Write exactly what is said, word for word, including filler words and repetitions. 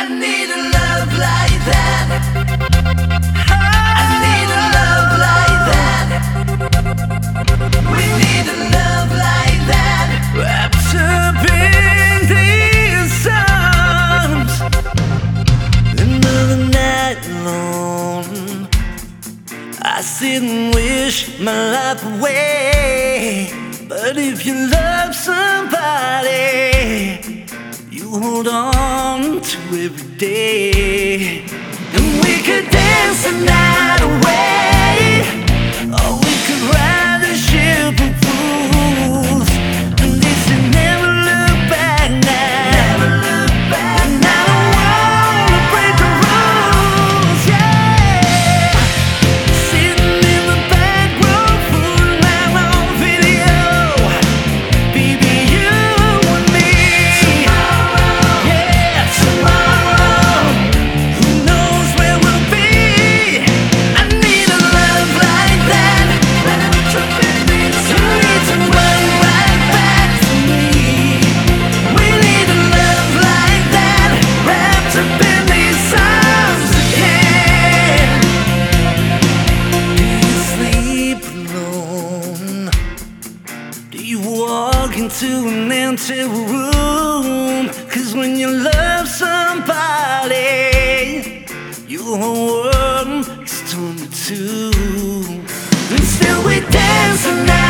I need a love like that. I need a love like that. We need a love like that. Wrapped up in these arms. Another night alone, I sit and wish my life away. But if you love somebody, you hold on to every day. And we could dance the night away, or we could ride the ship of fools. And they say never look back now. Never look back. And I don't wanna break the rules, yeah. Sitting in the back row, fooling around on video. Baby, you and me. Tomorrow, yeah, tomorrow. Who knows where we'll be? I need a love like that. You need to run right back to me. We need a love like that, wrapped up in these arms again. Do you sleep alone? Do you walk into an empty room? 'Cause when you love somebody, your whole world is torn in two. And still we dance the night